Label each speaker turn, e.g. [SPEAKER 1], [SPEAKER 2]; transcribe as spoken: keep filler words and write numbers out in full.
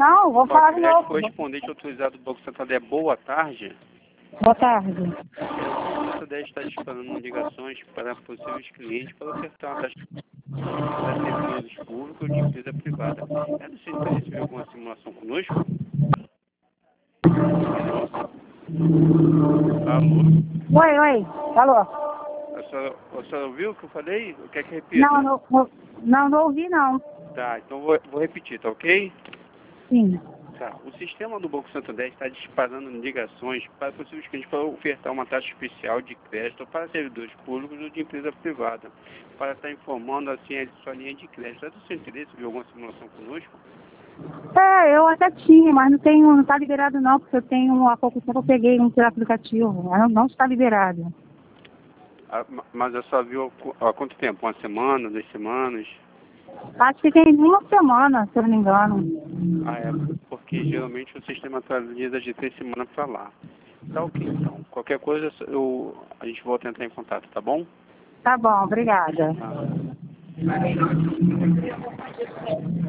[SPEAKER 1] não, vou falar de
[SPEAKER 2] Podcast
[SPEAKER 1] novo.
[SPEAKER 2] correspondente autorizado do Banco Santander. Boa tarde.
[SPEAKER 1] Boa tarde.
[SPEAKER 2] O Banco Santander está disparando ligações para possíveis clientes para ofertar uma taxa para servidores públicos de empresa privada. É do seu interesse ver alguma simulação conosco? Alô? Alô?
[SPEAKER 1] Oi, oi. Alô?
[SPEAKER 2] A senhora, a senhora ouviu o que eu falei? Quer que repita?
[SPEAKER 1] Não, não, não, não, não ouvi, não.
[SPEAKER 2] Tá, então vou, vou repetir, tá ok?
[SPEAKER 1] Sim.
[SPEAKER 2] Tá. O sistema do Banco Santander está disparando ligações para possíveis clientes para ofertar uma taxa especial de crédito para servidores públicos ou de empresa privada, para estar informando assim a sua linha de crédito. É do seu interesse ver alguma simulação conosco?
[SPEAKER 1] É, eu até tinha, mas não tenho, não está liberado não, porque eu tenho, há pouco tempo eu peguei um pelo aplicativo, mas não, não está liberado.
[SPEAKER 2] Ah, ma- mas a senhora viu há qu- há quanto tempo? Uma semana, duas semanas?
[SPEAKER 1] Acho que tem uma semana, se eu não me engano.
[SPEAKER 2] Ah, é, porque geralmente o sistema atualiza de três semanas para lá. Tá ok, então. Qualquer coisa eu, a gente volta a entrar em contato, tá bom?
[SPEAKER 1] Tá bom, obrigada.
[SPEAKER 2] Ah.